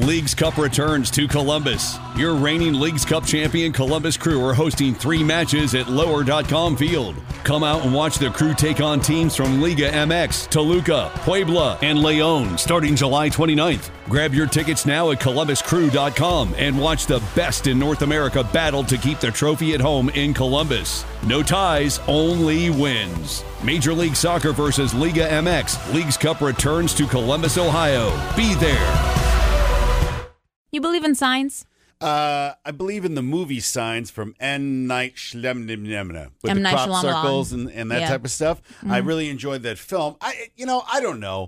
Leagues Cup returns to Columbus. Your reigning Leagues Cup champion Columbus Crew are hosting 3 matches at Lower.com Field. Come out and watch the Crew take on teams from Liga MX, Toluca, Puebla, and León starting July 29th. Grab your tickets now at ColumbusCrew.com and watch the best in North America battle to keep the trophy at home in Columbus. No ties, only wins. Major League Soccer versus Liga MX. Leagues Cup returns to Columbus, Ohio. Be there. You believe in signs? I believe in the movie Signs from M. Night Shyamalan with M. the Night crop Shyamalan. circles and that type of stuff. Mm-hmm. I really enjoyed that film. I don't know.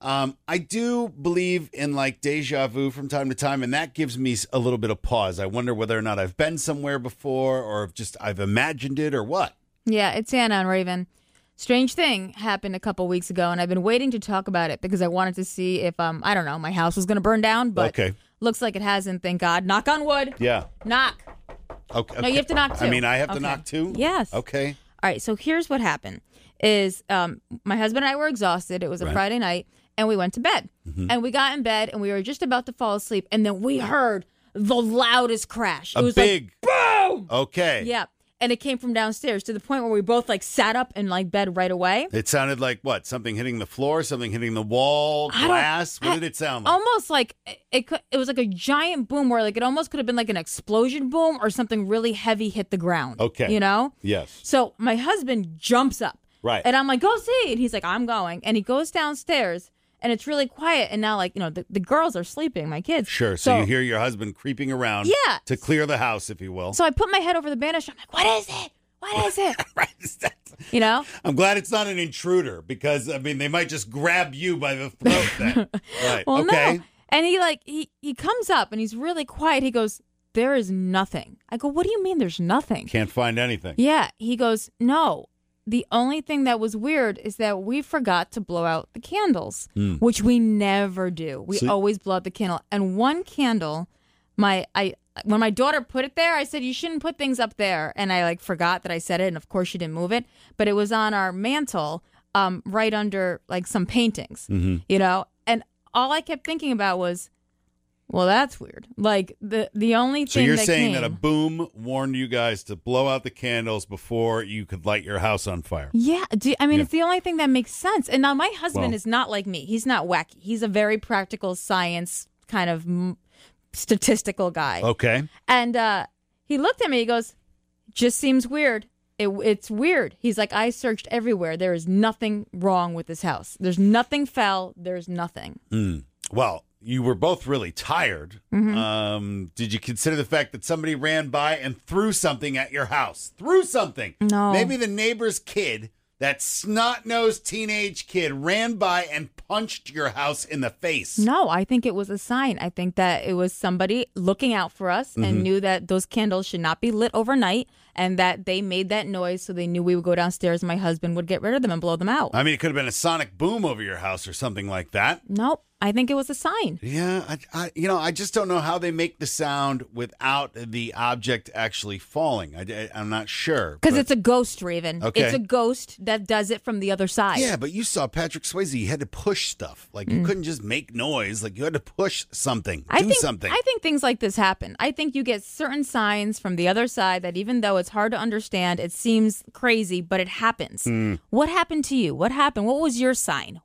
I do believe in like deja vu from time to time, and that gives me a little bit of pause. I wonder whether or not I've been somewhere before or if just I've imagined it or what. Yeah, it's Anna and Raven. Strange thing happened a couple weeks ago, and I've been waiting to talk about it because I wanted to see if, I don't know, my house was going to burn down, but okay. Looks like it hasn't, thank God. Knock on wood. Yeah. Knock. Okay. No, you have to knock too. I mean, I have to knock too? Yes. Okay. All right, so here's what happened is my husband and I were exhausted. It was a Friday night, and we went to bed. Mm-hmm. And we got in bed, and we were just about to fall asleep, and then we heard the loudest crash. It was big like, boom! Okay. Yeah. And it came from downstairs to the point where we both like sat up in like bed right away. It sounded like what? Something hitting the floor, something hitting the wall, glass? What did it sound like? Almost like it was like a giant boom where like it almost could have been like an explosion boom or something really heavy hit the ground. Okay. You know? Yes. So my husband jumps up. Right. And I'm like, go see. And he's like, I'm going. And he goes downstairs. And it's really quiet. And now, like, the girls are sleeping, my kids. Sure. So you hear your husband creeping around to clear the house, if you will. So I put my head over the banister. I'm like, what is it? What is it? Right. You know? I'm glad it's not an intruder because, I mean, they might just grab you by the throat then. Right. Well, okay. no. And he comes up and he's really quiet. He goes, there is nothing. I go, what do you mean there's nothing? Can't find anything. Yeah. He goes, no. The only thing that was weird is that we forgot to blow out the candles, which we never do. We always blow out the candle. And one candle, when my daughter put it there, I said, you shouldn't put things up there. And I forgot that I said it. And of course she didn't move it. But it was on our mantle, right under like some paintings, you know? And all I kept thinking about was, well, that's weird. Like the only thing So you're that saying came, that a boom warned you guys to blow out the candles before you could light your house on fire. Yeah. It's the only thing that makes sense. And now my husband is not like me. He's not wacky. He's a very practical science kind of statistical guy. Okay. And he looked at me. He goes, just seems weird. It's weird. He's like, I searched everywhere. There is nothing wrong with this house. There's nothing foul. There's nothing. Well, you were both really tired. Mm-hmm. Did you consider the fact that somebody ran by and threw something at your house? Threw something. No. Maybe the neighbor's kid, that snot-nosed teenage kid, ran by and punched your house in the face. No, I think it was a sign. I think that it was somebody looking out for us and knew that those candles should not be lit overnight and that they made that noise so they knew we would go downstairs and my husband would get rid of them and blow them out. I mean, it could have been a sonic boom over your house or something like that. Nope. I think it was a sign. Yeah, I just don't know how they make the sound without the object actually falling. I'm not sure. Because it's a ghost, Raven. Okay. It's a ghost that does it from the other side. Yeah, but you saw Patrick Swayze. He had to push stuff. Like, you couldn't just make noise. Like, you had to push something, do something. I think things like this happen. I think you get certain signs from the other side that even though it's hard to understand, it seems crazy, but it happens. What happened to you? What happened? What was your sign?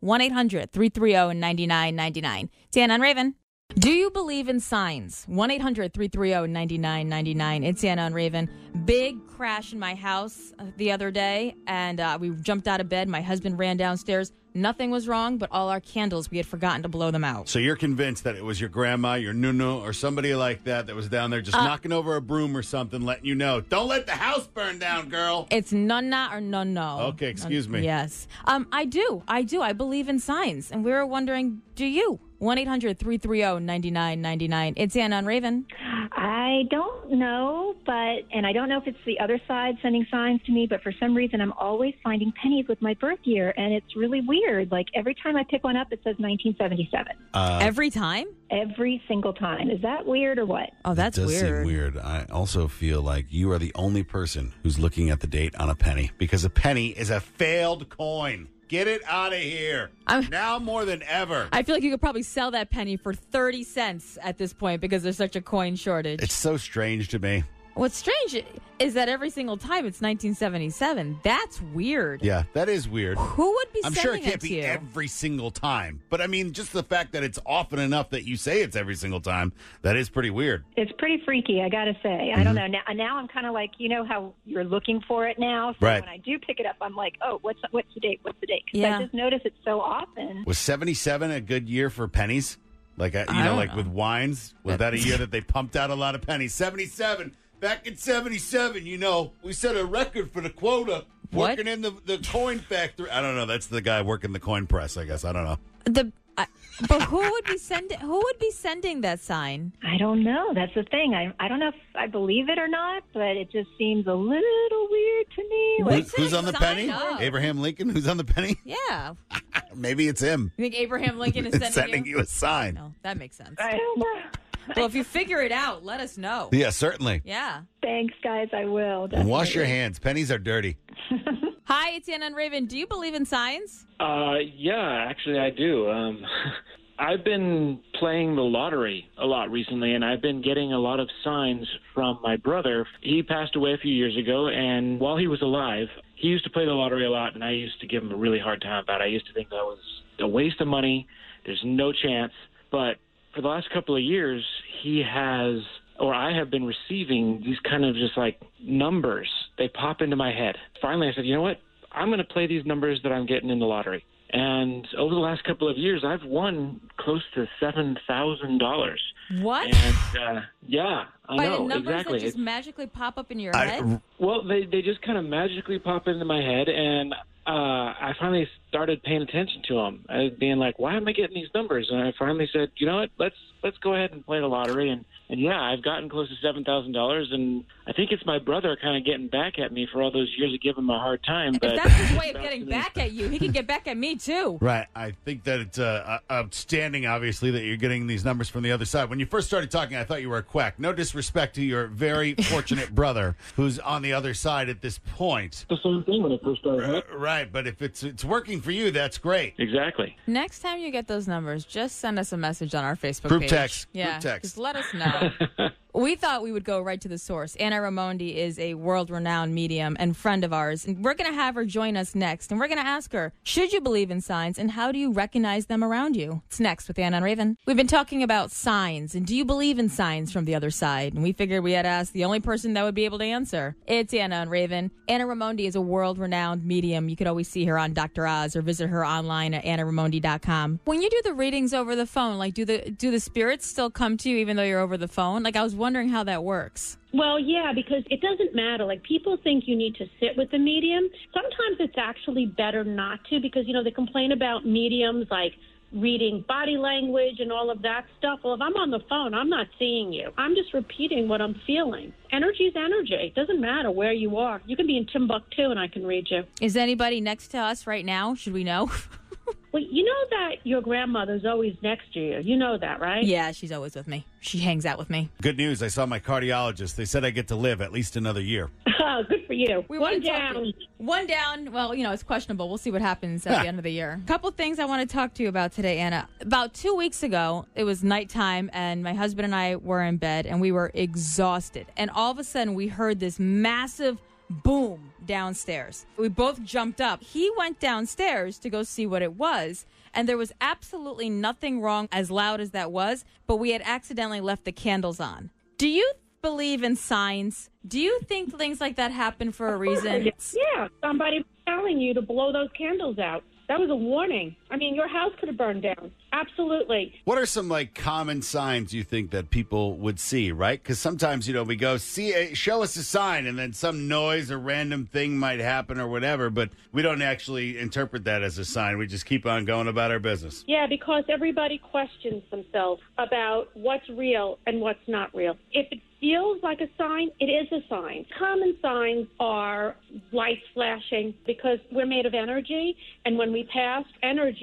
1-800-330-9999. Dan and Raven. Do you believe in signs? 1-800-330-9999. It's Anna and Raven. Big crash in my house the other day, and we jumped out of bed. My husband ran downstairs. Nothing was wrong, but all our candles, we had forgotten to blow them out. So you're convinced that it was your grandma, your nunu, or somebody like that was down there just knocking over a broom or something, letting you know, don't let the house burn down, girl. It's nunna or no. Okay, excuse me. Yes. I do. I believe in signs, and we were wondering, do you? 1-800-330-9999. It's Anna and Raven. I don't know, and I don't know if it's the other side sending signs to me, but for some reason I'm always finding pennies with my birth year, and it's really weird. Like every time I pick one up, it says 1977. Every time? Every single time. Is that weird or what? Oh, that's It does weird. seem weird. I also feel like you are the only person who's looking at the date on a penny because a penny is a failed coin. Get it out of here. Now more than ever. I feel like you could probably sell that penny for 30 cents at this point because there's such a coin shortage. It's so strange to me. What's strange is that every single time it's 1977. That's weird. Yeah, that is weird. Who would be I'm sending sure it can't to be you? every single time. But I mean, just the fact that it's often enough that you say it's every single time, that is pretty weird. It's pretty freaky, I got to say. I don't know. Now I'm kind of like, you know how you're looking for it now? So Right. when I do pick it up, I'm like, oh, what's the date? What's the date? Because Yeah. I just notice it so often. Was 77 a good year for pennies? Like, I don't know. with wines? Was that a year that they pumped out a lot of pennies? 77. Back in 77, we set a record for the quota. What? Working in the coin factory. I don't know. That's the guy working the coin press, I guess. I don't know. But who would be sending that sign? I don't know. That's the thing. I don't know if I believe it or not, but it just seems a little weird to me. Who's on the Sign penny? up. Abraham Lincoln? Who's on the penny? Yeah. Maybe it's him. You think Abraham Lincoln is sending you a sign. No, that makes sense. I don't know. Well, if you figure it out, let us know. Yeah, certainly. Yeah. Thanks, guys. I will. And wash your definitely. hands. Pennies are dirty. Hi, it's Anna and Raven. Do you believe in signs? Yeah, actually I do. I've been playing the lottery a lot recently, and I've been getting a lot of signs from my brother. He passed away a few years ago, and while he was alive, he used to play the lottery a lot, and I used to give him a really hard time about it. I used to think that was a waste of money. There's no chance. But for the last couple of years, I have been receiving these kind of just like numbers. They pop into my head. Finally, I said, you know what? I'm going to play these numbers that I'm getting in the lottery. And over the last couple of years, I've won close to $7,000. What? And yeah, I By know the numbers exactly. that just magically pop up in your head? Well, they just kind of magically pop into my head, and I finally started paying attention to them. I was being like, why am I getting these numbers? And I finally said, you know what? Let's go ahead and play the lottery. And yeah, I've gotten close to $7,000, and I think it's my brother kind of getting back at me for all those years of giving him a hard time. But If that's his way of getting back at you, he can get back at me too. Right. I think that it's outstanding, obviously, that you're getting these numbers from the other side. When you first started talking, I thought you were a quack. No disrespect to your very fortunate brother who's on the other side at this point. the same thing when I first started. Right. But if it's working for you, that's great. Exactly. Next time you get those numbers, just send us a message on our Facebook Group page. text. Yeah, Group text. just let us know. We thought we would go right to the source. Anna Raimondi is a world-renowned medium and friend of ours, and we're going to have her join us next, and we're going to ask her, should you believe in signs, and how do you recognize them around you? It's next with Anna and Raven. We've been talking about signs, and do you believe in signs from the other side? And we figured we had to ask the only person that would be able to answer. It's Anna and Raven. Anna Raimondi is a world-renowned medium. You could always see her on Dr. Oz or visit her online at AnnaRaimondi.com. When you do the readings over the phone, like do the spirits still come to you even though you're over the phone? Like I was wondering how that works. Well, yeah, because it doesn't matter. Like, people think you need to sit with the medium. Sometimes it's actually better not to because, they complain about mediums like reading body language and all of that stuff. Well, if I'm on the phone, I'm not seeing you. I'm just repeating what I'm feeling. Energy is energy. It doesn't matter where you are. You can be in Timbuktu and I can read you. Is anybody next to us right now? Should we know? Well, you know that your grandmother's always next to you. You know that, right? Yeah, she's always with me. She hangs out with me. Good news. I saw my cardiologist. They said I get to live at least another year. Good for you. We One want to talk down. to- One down. Well, it's questionable. We'll see what happens at the end of the year. A couple things I want to talk to you about today, Anna. About 2 weeks ago, it was nighttime, and my husband and I were in bed, and we were exhausted. And all of a sudden, we heard this massive boom downstairs. We both jumped up. He went downstairs to go see what it was, and there was absolutely nothing wrong as loud as that was, but we had accidentally left the candles on. Do you believe in signs? Do you think things like that happen for a reason? Yeah, somebody was telling you to blow those candles out. That was a warning. I mean, your house could have burned down. Absolutely. What are some common signs you think that people would see, right? Because sometimes, we go, show us a sign, and then some noise or random thing might happen or whatever, but we don't actually interpret that as a sign. We just keep on going about our business. Yeah, because everybody questions themselves about what's real and what's not real. If it feels like a sign, it is a sign. Common signs are lights flashing because we're made of energy, and when we pass energy,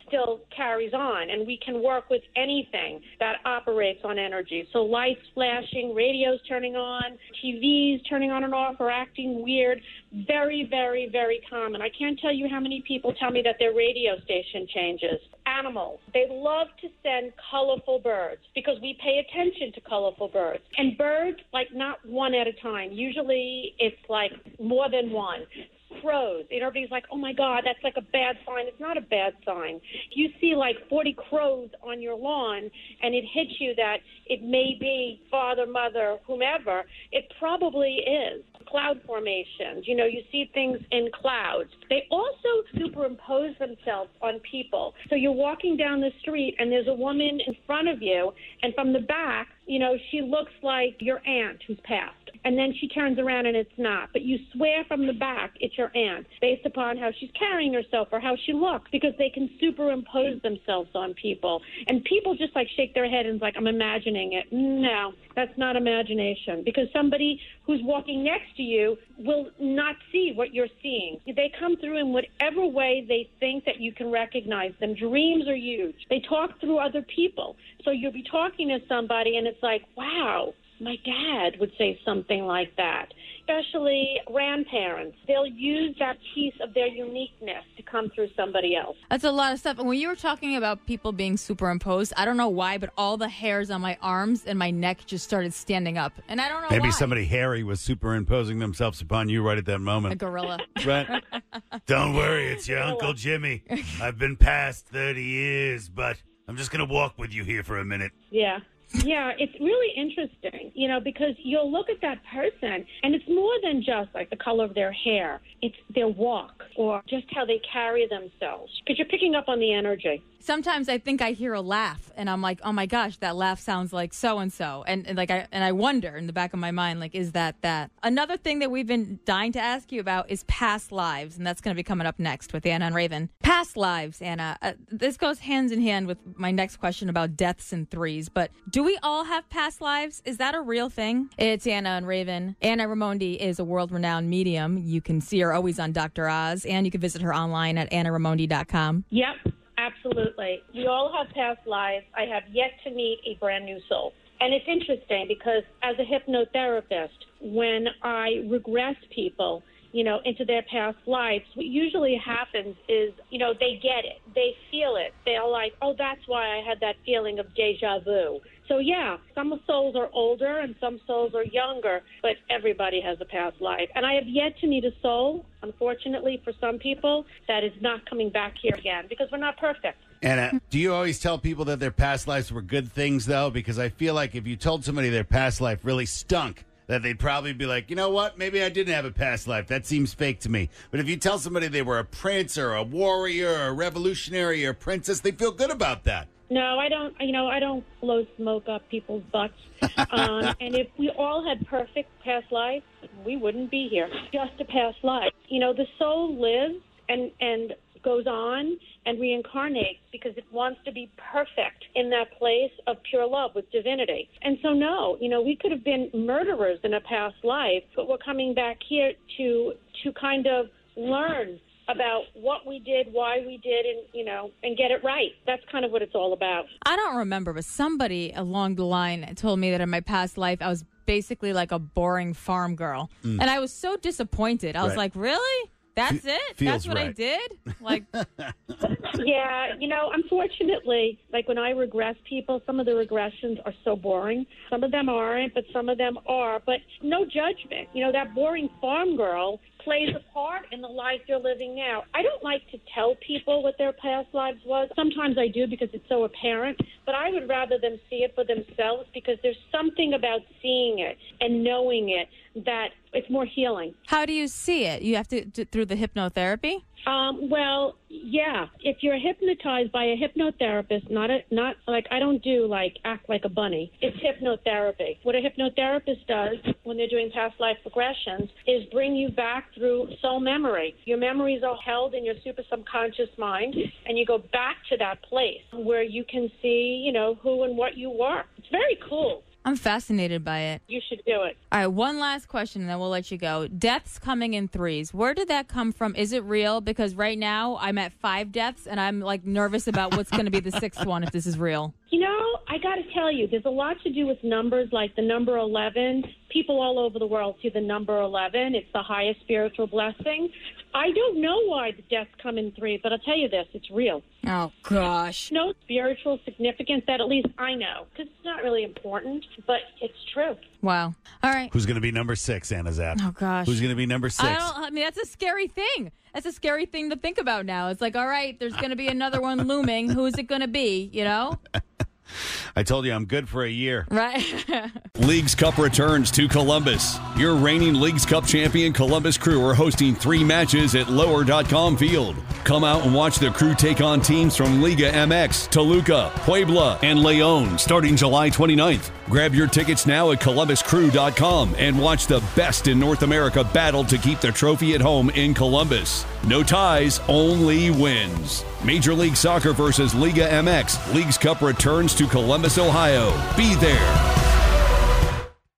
still carries on, and we can work with anything that operates on energy. So lights flashing, radios turning on, TVs turning on and off or acting weird, very, very, very common. I can't tell you how many people tell me that their radio station changes. Animals, they love to send colorful birds because we pay attention to colorful birds. And birds, like not one at a time. Usually it's like more than one. Crows. And everybody's like, oh, my God, that's like a bad sign. It's not a bad sign. If you see like 40 crows on your lawn and it hits you that it may be father, mother, whomever, it probably is. Cloud formations. You see things in clouds. They also superimpose themselves on people. So you're walking down the street and there's a woman in front of you, and from the back, she looks like your aunt who's passed. And then she turns around and it's not. But you swear from the back it's your aunt based upon how she's carrying herself or how she looks, because they can superimpose themselves on people. And people just like shake their head and it's like, I'm imagining it. No, that's not imagination, because somebody who's walking next to you will not see what you're seeing. They come through in whatever way they think that you can recognize them. Dreams are huge. They talk through other people. So you'll be talking to somebody and it's like, wow, my dad would say something like that. Especially grandparents. They'll use that piece of their uniqueness to come through somebody else. That's a lot of stuff. And when you were talking about people being superimposed, I don't know why, but all the hairs on my arms and my neck just started standing up. And I don't know why. Maybe somebody hairy was superimposing themselves upon you right at that moment. A gorilla. Right. Don't worry, it's your Uncle Jimmy. I've been past 30 years, but I'm just going to walk with you here for a minute. Yeah. Yeah, it's really interesting, because you'll look at that person and it's more than just like the color of their hair. It's their walk or just how they carry themselves, because you're picking up on the energy. Sometimes I think I hear a laugh and I'm like, oh my gosh, that laugh sounds like so-and-so. And I wonder in the back of my mind, like, is that? Another thing that we've been dying to ask you about is past lives. And that's going to be coming up next with Anna and Raven. Past lives, Anna. This goes hand in hand with my next question about deaths in threes. But do we all have past lives? Is that a real thing? It's Anna and Raven. Anna Raimondi is a world-renowned medium. You can see her always on Dr. Oz, and you can visit her online at AnnaRaimondi.com. Yep. Absolutely. We all have past lives. I have yet to meet a brand new soul. And it's interesting because as a hypnotherapist, when I regress people, into their past lives, what usually happens is, they get it. They feel it. They're like, oh, that's why I had that feeling of deja vu. So, yeah, some souls are older and some souls are younger, but everybody has a past life. And I have yet to meet a soul, unfortunately, for some people, that is not coming back here again, because we're not perfect. Anna, do you always tell people that their past lives were good things, though? Because I feel like if you told somebody their past life really stunk, that they'd probably be like, you know what, maybe I didn't have a past life. That seems fake to me. But if you tell somebody they were a prince or a warrior or a revolutionary or a princess, they feel good about that. No, I don't. I don't blow smoke up people's butts. And if we all had perfect past lives, we wouldn't be here. Just a past life. The soul lives and goes on and reincarnates because it wants to be perfect in that place of pure love with divinity. And so, no, we could have been murderers in a past life, but we're coming back here to kind of learn about what we did, why we did, and get it right. That's kind of what it's all about. I don't remember, but somebody along the line told me that in my past life, I was basically like a boring farm girl. And I was so disappointed. I was like, really? That's it? That's what I did? Like, yeah, unfortunately, like when I regress people, some of the regressions are so boring. Some of them aren't, but some of them are. But no judgment. That boring farm girl plays a part in the life you're living now. I don't like to tell people what their past lives was. Sometimes I do because it's so apparent, but I would rather them see it for themselves, because there's something about seeing it and knowing it that it's more healing. How do you see it? You have to through the hypnotherapy? Well, yeah. If you're hypnotized by a hypnotherapist, not like I don't do like act like a bunny. It's hypnotherapy. What a hypnotherapist does when they're doing past life regressions is bring you back through soul memory. Your memories are held in your super subconscious mind, and you go back to that place where you can see, who and what you were. It's very cool. I'm fascinated by it. You should do it. All right, one last question, and then we'll let you go. Deaths coming in threes. Where did that come from? Is it real? Because right now I'm at 5 deaths, and I'm like nervous about what's going to be the 6th one if this is real. You know, I got to tell you, there's a lot to do with numbers, like the number 11. People all over the world see the number 11. It's the highest spiritual blessing. I don't know why the deaths come in 3, but I'll tell you this, it's real. Oh, gosh. No spiritual significance that at least I know, because it's not really important, but it's true. Wow. All right. Who's going to be number 6, Anna Zapp? Oh, gosh. Who's going to be number 6? I mean, that's a scary thing. That's a scary thing to think about now. It's like, all right, there's going to be another one looming. Who's it going to be, you know? I told you I'm good for a year. Right. Leagues Cup returns to Columbus. Your reigning Leagues Cup champion Columbus Crew are hosting 3 matches at lower.com field. Come out and watch the Crew take on teams from Liga MX, Toluca, Puebla, and León starting July 29th. Grab your tickets now at columbuscrew.com and watch the best in North America battle to keep the trophy at home in Columbus. No ties, only wins. Major League Soccer versus Liga MX. Leagues Cup returns to Columbus, Ohio. Be there.